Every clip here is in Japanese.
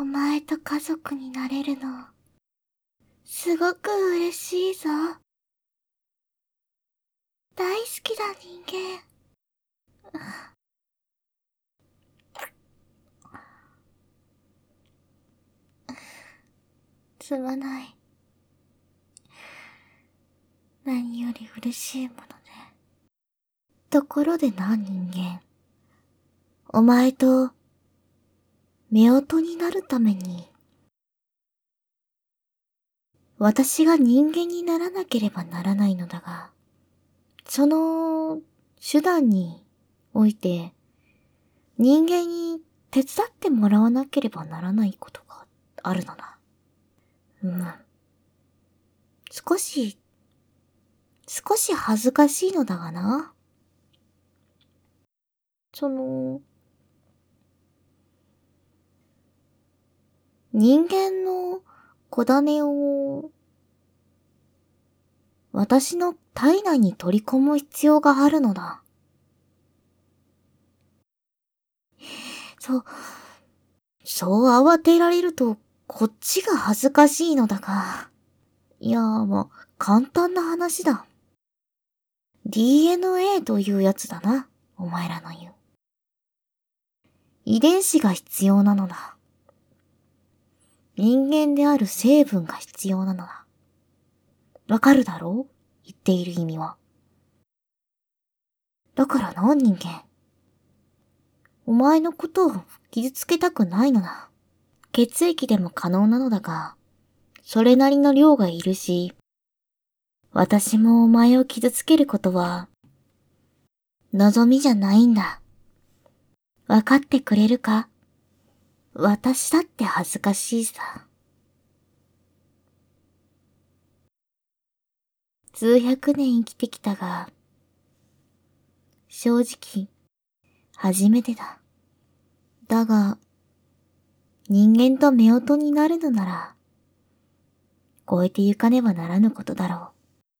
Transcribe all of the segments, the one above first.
前と家族になれるの、すごく嬉しいぞ。大好きだ人間。すまない。何より嬉しいものね。ところでな人間。お前と、夫婦になるために、私が人間にならなければならないのだが、その手段において、人間に手伝ってもらわなければならないことがあるのだ。少し恥ずかしいのだがな。人間の子種を私の体内に取り込む必要があるのだ。そう慌てられるとこっちが恥ずかしいのだが。いやもう簡単な話だ。DNA というやつだな、お前らの言う。遺伝子が必要なのだ。人間である成分が必要なのだ。わかるだろう？言っている意味は。だからな、人間。お前のことを傷つけたくないのだ。血液でも可能なのだが、それなりの量がいるし、私もお前を傷つけることは、望みじゃないんだ。わかってくれるか？私だって恥ずかしいさ。数百年生きてきたが、正直、初めてだ。だが、人間と夫婦になるのなら、超えてゆかねばならぬことだろ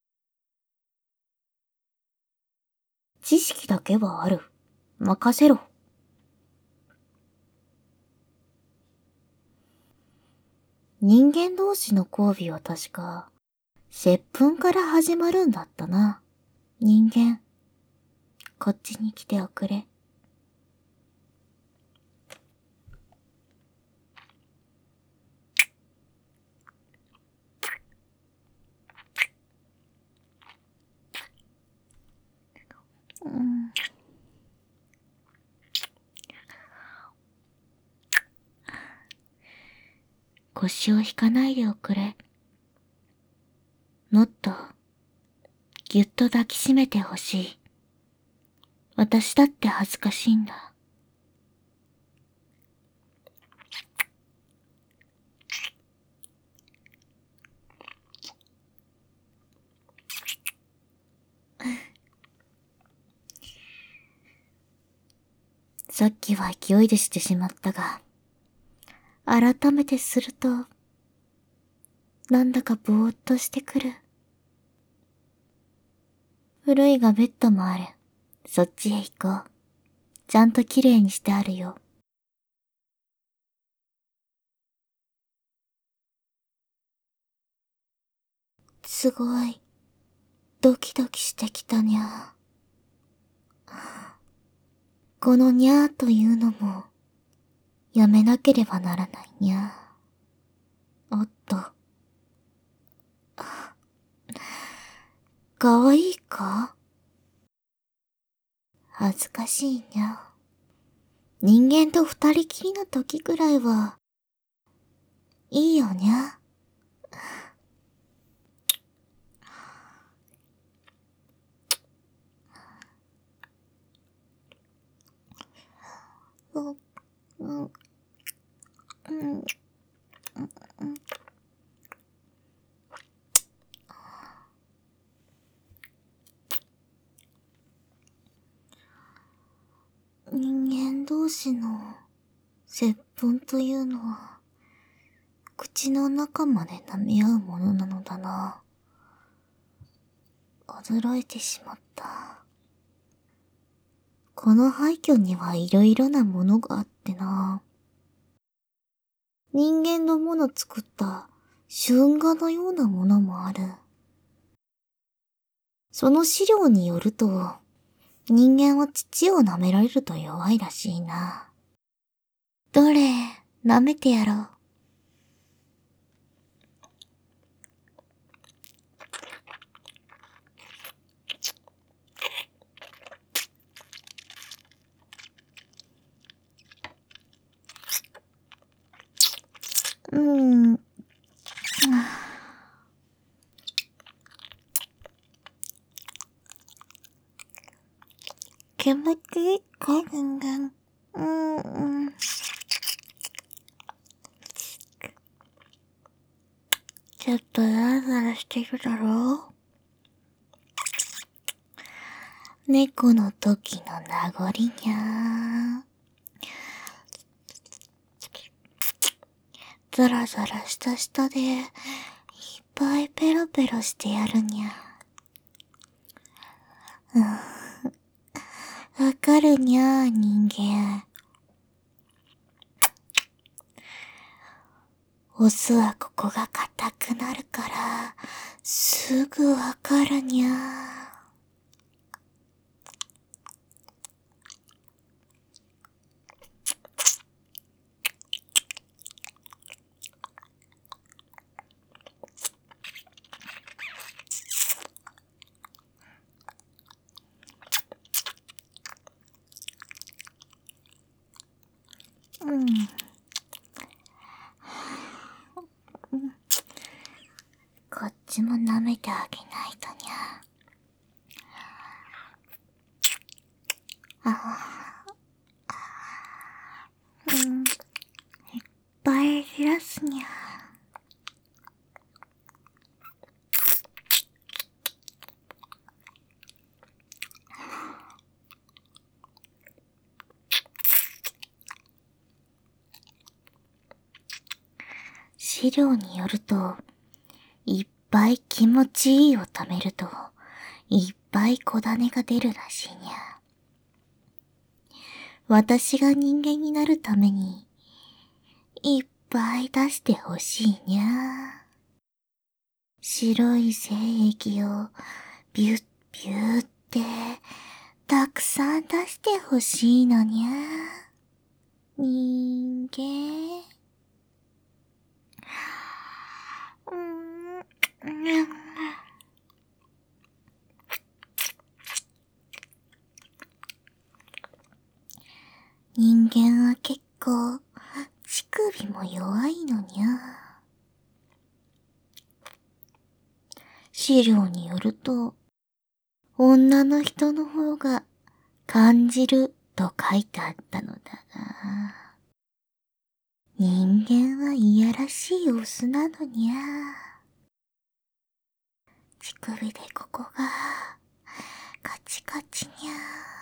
う。知識だけはある。任せろ。人間同士の交尾は確か、接吻から始まるんだったな。人間、こっちに来ておくれ。腰を引かないでおくれ。もっと、ぎゅっと抱きしめてほしい。私だって恥ずかしいんだ。さっきは勢いでしてしまったが、改めてすると、なんだかぼーっとしてくる。古いがベッドもある。そっちへ行こう。ちゃんときれいにしてあるよ。すごい、ドキドキしてきたにゃ。このにゃーというのも、やめなければならないにゃ。おっと。かわいいか？恥ずかしいにゃ。人間と二人きりの時くらいは、いいよにゃ。人間同士の接吻というのは、口の中まで舐め合うものなのだな。驚いてしまった。この廃墟にはいろいろなものがあってな。 人間のもの作った春画のようなものもある。その資料によると、人間は乳を舐められると弱いらしいな。どれ、舐めてやろう。気持ちいいか、人間。ちょっとザラザラしてるだろう。猫の時の名残にゃー。ザラザラした舌で、いっぱいペロペロしてやるにゃ。わかるにゃー、人間。オスはここが硬くなるから、すぐわかるにゃ。こっちも舐めてあげないとにゃ。いっぱい減らすにゃ。資料によると、いっぱい気持ちいいを貯めると、いっぱい小種が出るらしいにゃ。私が人間になるために、いっぱい出してほしいにゃ。白い精液をビュッビュッってたくさん出してほしいのにゃ。人間。人間は結構乳首も弱いのにゃ。資料によると、女の人の方が感じると書いてあったのだが、人間はいやらしいオスなのにゃ。乳首でここがカチカチにゃ。